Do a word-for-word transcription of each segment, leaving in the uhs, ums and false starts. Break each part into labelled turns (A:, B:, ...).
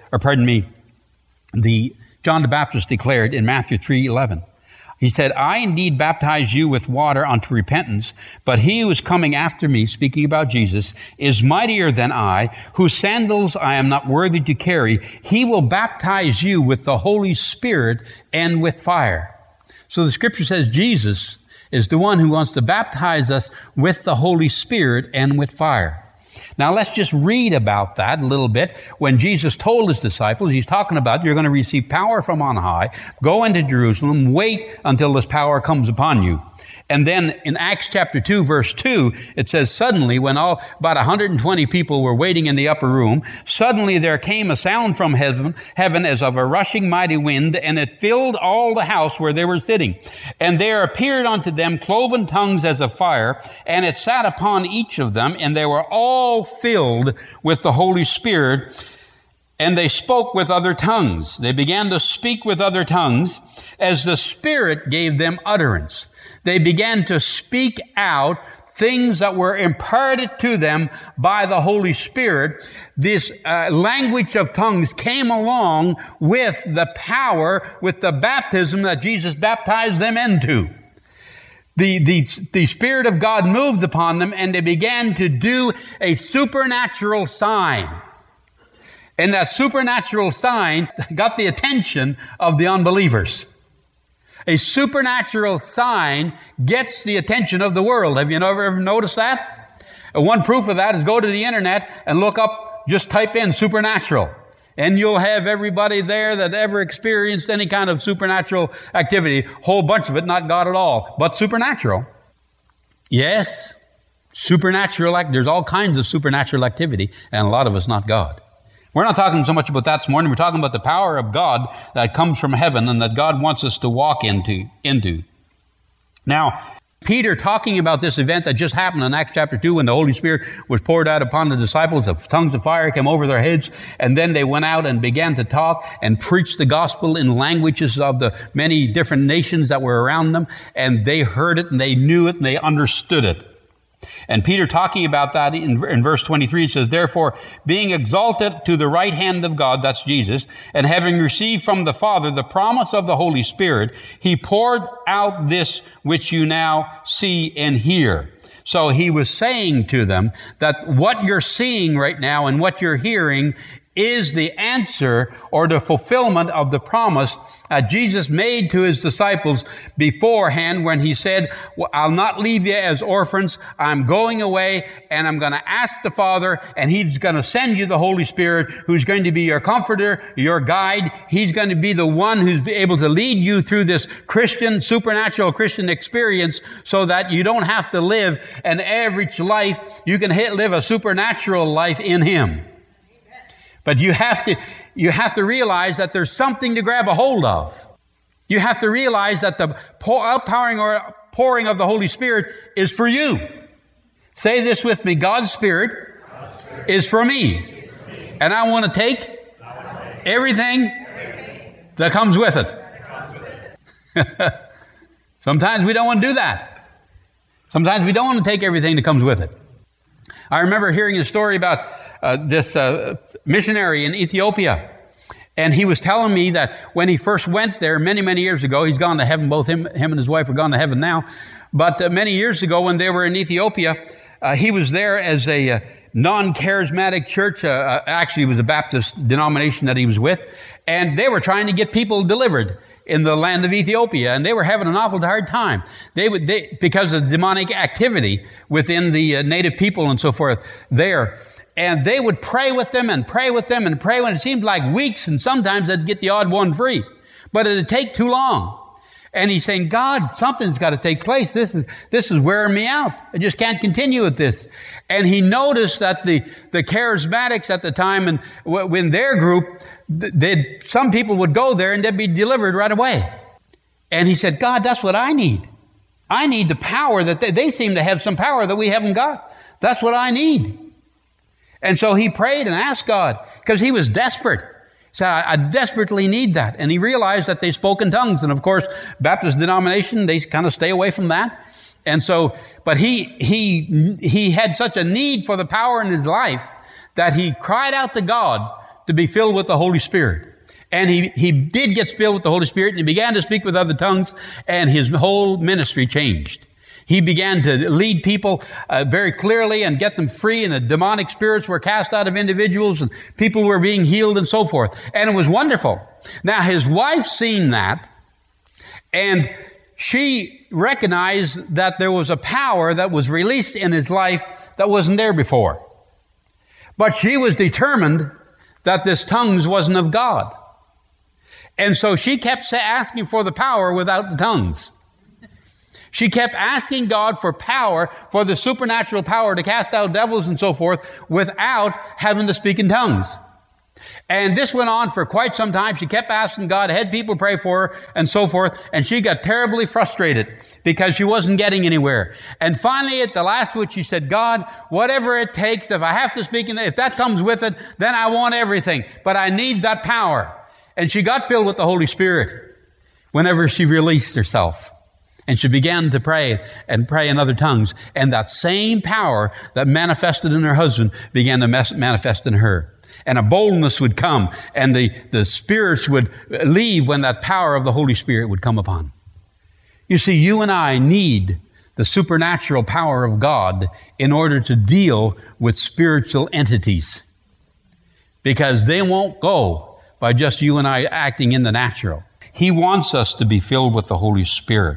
A: or pardon me, the John the Baptist declared in Matthew three eleven. He said, I indeed baptize you with water unto repentance, but he who is coming after me, speaking about Jesus, is mightier than I, whose sandals I am not worthy to carry. He will baptize you with the Holy Spirit and with fire. So the scripture says Jesus is the one who wants to baptize us with the Holy Spirit and with fire. Now let's just read about that a little bit. When Jesus told his disciples, he's talking about you're going to receive power from on high, go into Jerusalem, wait until this power comes upon you. And then in Acts chapter two, verse two, it says, suddenly, when all about one hundred twenty people were waiting in the upper room, suddenly there came a sound from heaven, heaven as of a rushing mighty wind, and it filled all the house where they were sitting. And there appeared unto them cloven tongues as of fire, and it sat upon each of them, and they were all filled with the Holy Spirit, and they spoke with other tongues. They began to speak with other tongues as the Spirit gave them utterance. They began to speak out things that were imparted to them by the Holy Spirit. This uh, language of tongues came along with the power, with the baptism that Jesus baptized them into. The, the, the Spirit of God moved upon them, and they began to do a supernatural sign. And that supernatural sign got the attention of the unbelievers. A supernatural sign gets the attention of the world. Have you ever, ever noticed that? And one proof of that is go to the internet and look up, just type in supernatural. And you'll have everybody there that ever experienced any kind of supernatural activity. Whole bunch of it, not God at all, but supernatural. Yes, supernatural, there's all kinds of supernatural activity, and a lot of it's not God. We're not talking so much about that this morning. We're talking about the power of God that comes from heaven and that God wants us to walk into. into. Now, Peter, talking about this event that just happened in Acts chapter two when the Holy Spirit was poured out upon the disciples, the tongues of fire came over their heads, and then they went out and began to talk and preach the gospel in languages of the many different nations that were around them, and they heard it and they knew it and they understood it. And Peter, talking about that in, in verse twenty-three, says, therefore, being exalted to the right hand of God, that's Jesus, and having received from the Father the promise of the Holy Spirit, he poured out this which you now see and hear. So he was saying to them that what you're seeing right now and what you're hearing is the answer or the fulfillment of the promise that Jesus made to his disciples beforehand when he said, well, I'll not leave you as orphans. I'm going away and I'm going to ask the Father, and he's going to send you the Holy Spirit, who's going to be your comforter, your guide. He's going to be the one who's able to lead you through this Christian, supernatural Christian experience so that you don't have to live an average life. You can hit, live a supernatural life in him. But you have to, you have to realize that there's something to grab a hold of. You have to realize that the outpouring or pouring of the Holy Spirit is for you. Say this with me. God's Spirit, God's Spirit is for me. Is for me. And I want to take, take everything, everything that comes with it. Comes with it. Sometimes we don't want to do that. Sometimes we don't want to take everything that comes with it. I remember hearing a story about Uh, this uh, missionary in Ethiopia. And he was telling me that when he first went there many, many years ago, he's gone to heaven, both him, him and his wife are gone to heaven now. But uh, many years ago when they were in Ethiopia, uh, he was there as a uh, non-charismatic church. Uh, uh, actually, it was a Baptist denomination that he was with. And they were trying to get people delivered in the land of Ethiopia, and they were having an awful hard time. They would, they, because of demonic activity within the uh, native people and so forth there. And they would pray with them and pray with them and pray when it seemed like weeks, and sometimes they'd get the odd one free. But it'd take too long. And he's saying, God, something's got to take place. This is, this is wearing me out. I just can't continue with this. And he noticed that the, the charismatics at the time, and when their group, they'd, some people would go there and they'd be delivered right away. And he said, God, that's what I need. I need the power that they, they seem to have some power that we haven't got. That's what I need. And so he prayed and asked God, because he was desperate. He said, I, I desperately need that. And he realized that they spoke in tongues. And of course, Baptist denomination, they kind of stay away from that. And so, but he, he, he had such a need for the power in his life that he cried out to God to be filled with the Holy Spirit. And he, he did get filled with the Holy Spirit, and he began to speak with other tongues, and his whole ministry changed. He began to lead people uh, very clearly and get them free, and the demonic spirits were cast out of individuals, and people were being healed and so forth. And it was wonderful. Now, his wife seen that, and she recognized that there was a power that was released in his life that wasn't there before. But she was determined that this tongues wasn't of God. And so she kept asking for the power without the tongues. She kept asking God for power, for the supernatural power to cast out devils and so forth, without having to speak in tongues. And this went on for quite some time. She kept asking God, had people pray for her, and so forth. And she got terribly frustrated because she wasn't getting anywhere. And finally, at the last of it, she said, God, whatever it takes, if I have to speak in, if that comes with it, then I want everything. But I need that power. And she got filled with the Holy Spirit whenever she released herself. And she began to pray and pray in other tongues. And that same power that manifested in her husband began to mes- manifest in her. And a boldness would come, and the, the spirits would leave when that power of the Holy Spirit would come upon. You see, you and I need the supernatural power of God in order to deal with spiritual entities. Because they won't go by just you and I acting in the natural. He wants us to be filled with the Holy Spirit.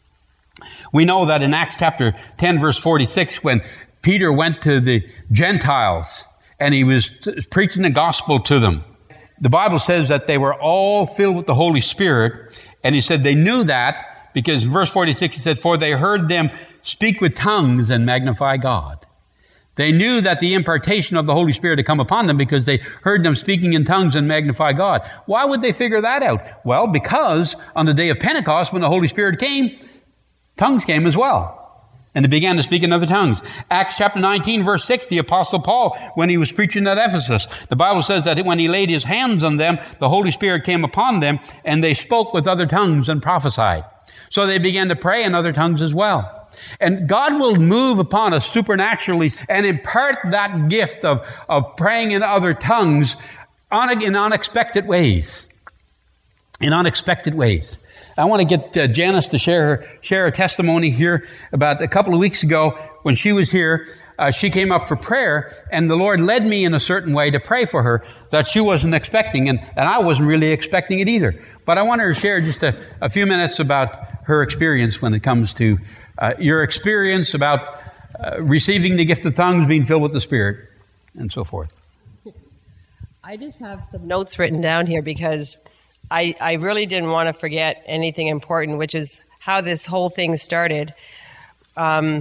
A: We know that in Acts chapter ten, verse forty-six, when Peter went to the Gentiles and he was t- preaching the gospel to them, the Bible says that they were all filled with the Holy Spirit. And he said they knew that because in verse forty-six he said, for they heard them speak with tongues and magnify God. They knew that the impartation of the Holy Spirit had come upon them because they heard them speaking in tongues and magnify God. Why would they figure that out? Well, because on the day of Pentecost, when the Holy Spirit came, tongues came as well. And they began to speak in other tongues. Acts chapter nineteen, verse six, the Apostle Paul, when he was preaching at Ephesus, the Bible says that when he laid his hands on them, the Holy Spirit came upon them, and they spoke with other tongues and prophesied. So they began to pray in other tongues as well. And God will move upon us supernaturally and impart that gift of, of praying in other tongues on, in unexpected ways. In unexpected ways. I want to get uh, Janice to share her, share her testimony here. About a couple of weeks ago, when she was here, uh, she came up for prayer, and the Lord led me in a certain way to pray for her that she wasn't expecting, and, and I wasn't really expecting it either. But I want her to share just a, a few minutes about her experience when it comes to uh, your experience about uh, receiving the gift of tongues, being filled with the Spirit, and so forth.
B: I just have some notes written down here because I, I really didn't want to forget anything important, which is how this whole thing started. Um,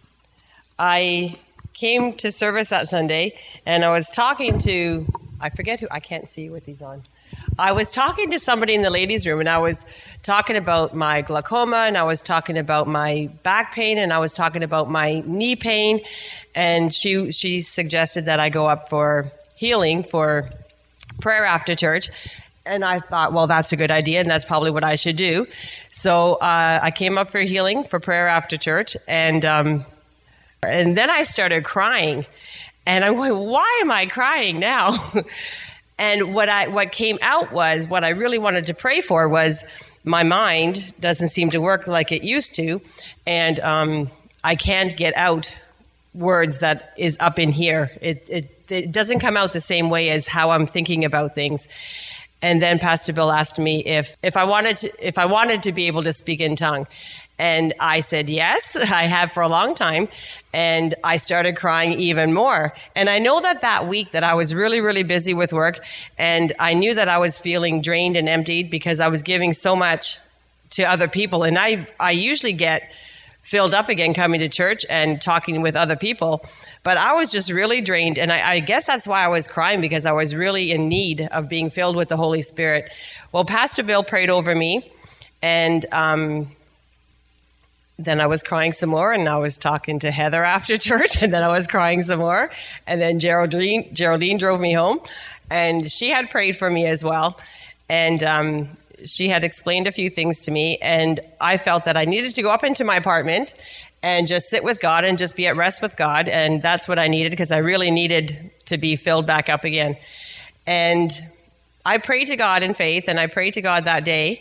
B: I came to service that Sunday, and I was talking to, I forget who, I can't see with these on. I was talking to somebody in the ladies' room, and I was talking about my glaucoma, and I was talking about my back pain, and I was talking about my knee pain, and she she suggested that I go up for healing, for prayer after church. And I thought, well, that's a good idea, and that's probably what I should do. So uh, I came up for healing, for prayer after church, and um, and then I started crying. And I'm going, why am I crying now? And what I what came out was, what I really wanted to pray for was, my mind doesn't seem to work like it used to, and um, I can't get out words that is up in here. It, it it doesn't come out the same way as how I'm thinking about things. And then Pastor Bill asked me if, if I wanted to, if I wanted to be able to speak in tongue. And I said, yes, I have for a long time. And I started crying even more. And I know that that week that I was really, really busy with work, and I knew that I was feeling drained and emptied because I was giving so much to other people. And I, I usually get filled up again coming to church and talking with other people. But I was just really drained. And I, I guess that's why I was crying, because I was really in need of being filled with the Holy Spirit. Well, Pastor Bill prayed over me, and um, then I was crying some more, and I was talking to Heather after church, and then I was crying some more. And then Geraldine, Geraldine drove me home, and she had prayed for me as well. And um, she had explained a few things to me, and I felt that I needed to go up into my apartment and just sit with God and just be at rest with God. And that's what I needed, because I really needed to be filled back up again. And I prayed to God in faith, and I prayed to God that day.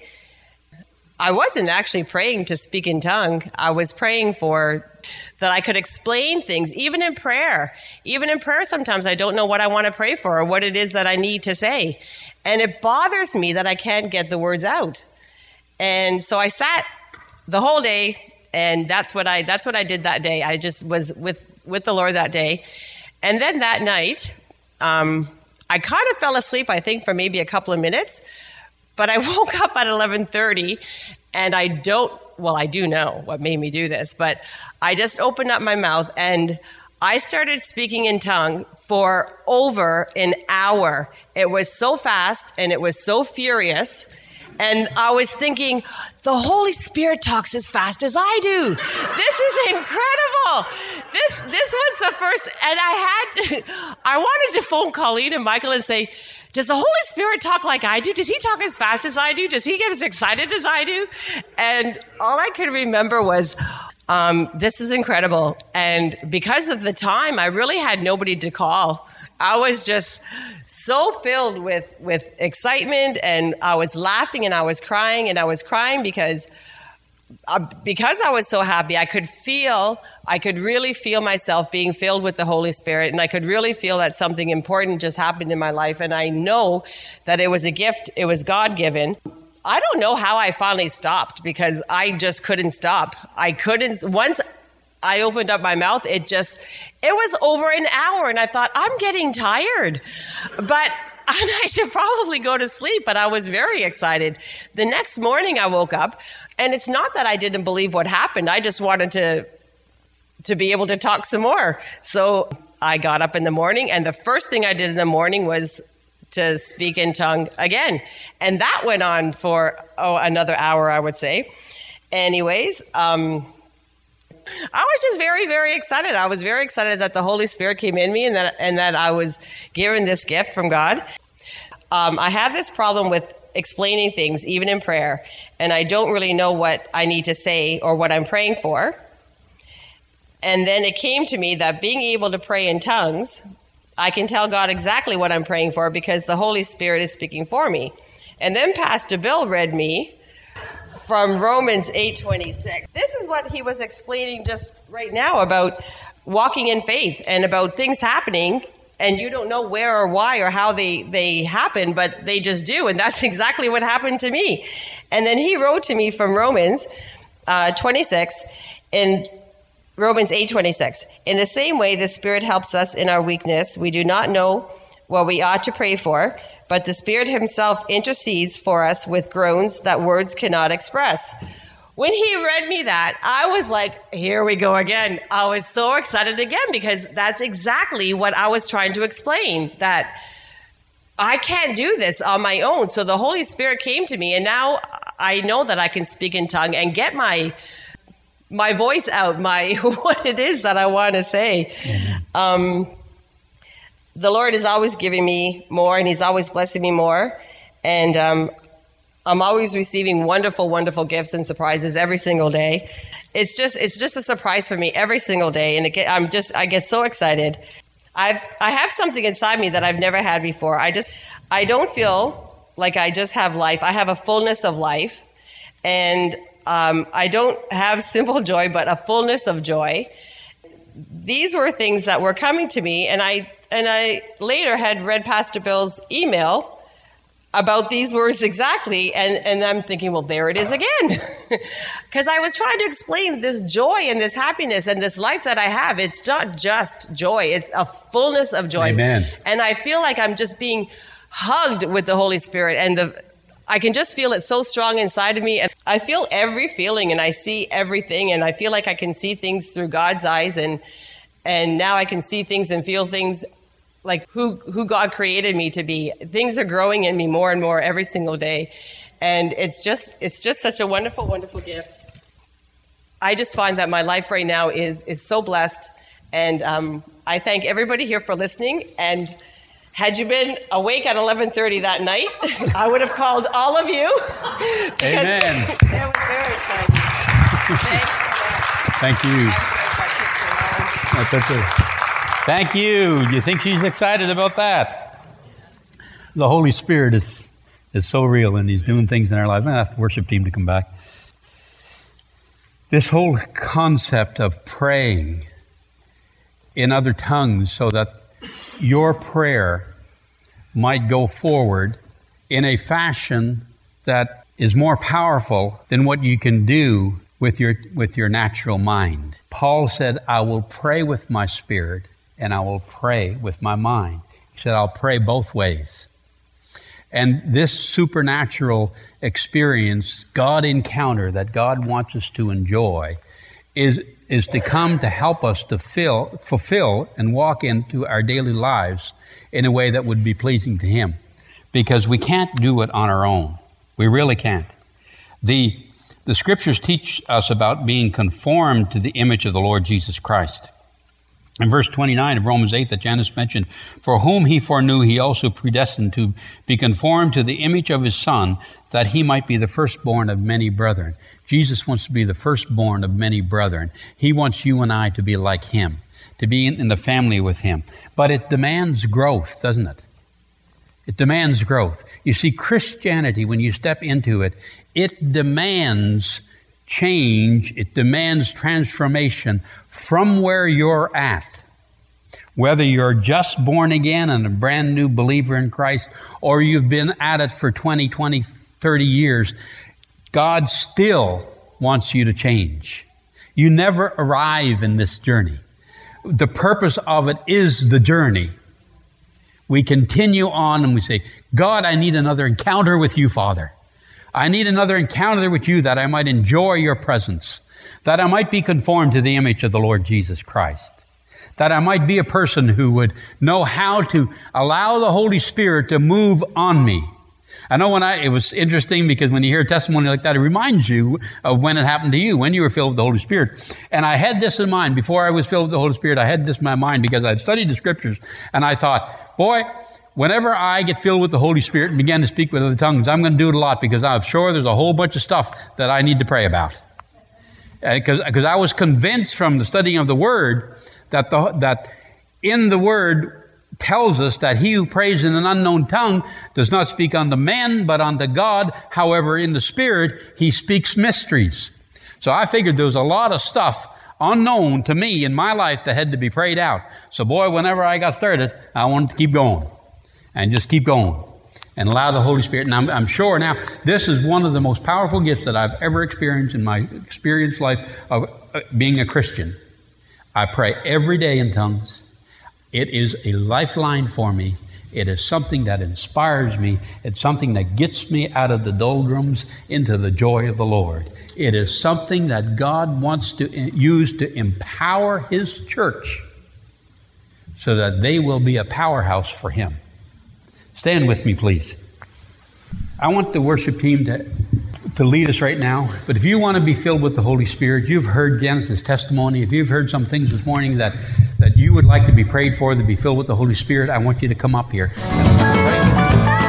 B: I wasn't actually praying to speak in tongue. I was praying for that I could explain things, even in prayer. Even in prayer, sometimes I don't know what I want to pray for or what it is that I need to say. And it bothers me that I can't get the words out. And so I sat the whole day, and that's what I that's what I did that day. I just was with, with the Lord that day. And then that night, um, I kind of fell asleep, I think, for maybe a couple of minutes. But I woke up at eleven thirty, and I don't, well, I do know what made me do this, but I just opened up my mouth, and I started speaking in tongue for over an hour. It was so fast, and it was so furious. And I was thinking, the Holy Spirit talks as fast as I do. This is incredible. This this was the first, and I had to, I wanted to phone Colleen and Michael and say, does the Holy Spirit talk like I do? Does he talk as fast as I do? Does he get as excited as I do? And all I could remember was, um, this is incredible. And because of the time, I really had nobody to call. I was just so filled with, with excitement, and I was laughing and I was crying, and I was crying because uh, because I was so happy. I could feel, I could really feel myself being filled with the Holy Spirit, and I could really feel that something important just happened in my life, and I know that it was a gift, it was God-given. I don't know how I finally stopped, because I just couldn't stop. I couldn't, once I opened up my mouth, it just, it was over an hour, and I thought, I'm getting tired, but and I should probably go to sleep, but I was very excited. The next morning I woke up, and it's not that I didn't believe what happened. I just wanted to, to be able to talk some more. So I got up in the morning, and the first thing I did in the morning was to speak in tongue again. And that went on for, oh, another hour, I would say. Anyways, um, I was just very, very excited. I was very excited that the Holy Spirit came in me, and that and that I was given this gift from God. Um, I have this problem with explaining things, even in prayer, and I don't really know what I need to say or what I'm praying for. And then it came to me that being able to pray in tongues, I can tell God exactly what I'm praying for because the Holy Spirit is speaking for me. And then Pastor Bill read me from Romans eight twenty-six. This is what he was explaining just right now about walking in faith and about things happening, and you don't know where or why or how they, they happen, but they just do, and that's exactly what happened to me. And then he wrote to me from Romans uh, twenty-six, in Romans eight twenty-six. In the same way, the Spirit helps us in our weakness. We do not know what we ought to pray for, but the Spirit himself intercedes for us with groans that words cannot express. When he read me that, I was like, here we go again. I was so excited again because that's exactly what I was trying to explain, that I can't do this on my own. So the Holy Spirit came to me, and now I know that I can speak in tongue and get my my voice out, my what it is that I want to say. Mm-hmm. Um The Lord is always giving me more, and he's always blessing me more. And um, I'm always receiving wonderful, wonderful gifts and surprises every single day. It's just it's just a surprise for me every single day. And it get, I'm just, I get so excited. I've, I have something inside me that I've never had before. I just, I don't feel like I just have life. I have a fullness of life. And um, I don't have simple joy, but a fullness of joy. These were things that were coming to me, and I And I later had read Pastor Bill's email about these words exactly, and, and I'm thinking, well, there it is again. Because I was trying to explain this joy and this happiness and this life that I have. It's not just joy. It's a fullness of joy.
A: Amen.
B: And I feel like I'm just being hugged with the Holy Spirit, and the I can just feel it so strong inside of me. And I feel every feeling, and I see everything, and I feel like I can see things through God's eyes, and and now I can see things and feel things like who, who God created me to be. Things are growing in me more and more every single day. And it's just it's just such a wonderful, wonderful gift. I just find that my life right now is is so blessed. And um, I thank everybody here for listening. And had you been awake at eleven thirty that night, I would have called all of you.
A: Amen.
B: It was very exciting. Thanks so much.
A: Thank you.
B: I'm sorry if I took so long.
A: That's okay. Thank you. You think she's excited about that? The Holy Spirit is, is so real, and He's doing things in our lives. I'm going to ask the worship team to come back. This whole concept of praying in other tongues so that your prayer might go forward in a fashion that is more powerful than what you can do with your with your natural mind. Paul said, I will pray with my spirit and I will pray with my mind. He said, I'll pray both ways. And this supernatural experience, God encounter that God wants us to enjoy, is, is to come to help us to fill, fulfill and walk into our daily lives in a way that would be pleasing to Him. Because we can't do it on our own. We really can't. The, the Scriptures teach us about being conformed to the image of the Lord Jesus Christ. In verse twenty-nine of Romans eight that Janice mentioned, for whom He foreknew, He also predestined to be conformed to the image of His Son, that He might be the firstborn of many brethren. Jesus wants to be the firstborn of many brethren. He wants you and I to be like Him, to be in, in the family with Him. But it demands growth, doesn't it? It demands growth. You see, Christianity, when you step into it, it demands change. It demands transformation from where you're at. Whether you're just born again and a brand new believer in Christ, or you've been at it for twenty, twenty, thirty years, God still wants you to change. You never arrive in this journey. The purpose of it is the journey. We continue on and we say, God, I need another encounter with you, Father. I need another encounter with you that I might enjoy your presence, that I might be conformed to the image of the Lord Jesus Christ, that I might be a person who would know how to allow the Holy Spirit to move on me. I know when I, it was interesting because when you hear a testimony like that, it reminds you of when it happened to you, when you were filled with the Holy Spirit. And I had this in mind. Before I was filled with the Holy Spirit, I had this in my mind because I had studied the Scriptures, and I thought, boy, whenever I get filled with the Holy Spirit and begin to speak with other tongues, I'm going to do it a lot because I'm sure there's a whole bunch of stuff that I need to pray about. Because because I was convinced from the studying of the Word that the, that in the Word tells us that he who prays in an unknown tongue does not speak unto men, but unto God. However, in the Spirit, he speaks mysteries. So I figured there was a lot of stuff unknown to me in my life that had to be prayed out. So boy, whenever I got started, I wanted to keep going. And just keep going. And allow the Holy Spirit. And I'm, I'm sure now, this is one of the most powerful gifts that I've ever experienced in my experienced life of uh, being a Christian. I pray every day in tongues. It is a lifeline for me. It is something that inspires me. It's something that gets me out of the doldrums into the joy of the Lord. It is something that God wants to use to empower His church so that they will be a powerhouse for Him. Stand with me, please. I want the worship team to, to lead us right now. But if you want to be filled with the Holy Spirit, you've heard Janice's testimony. If you've heard some things this morning that, that you would like to be prayed for, to be filled with the Holy Spirit, I want you to come up here. And I'm going to pray.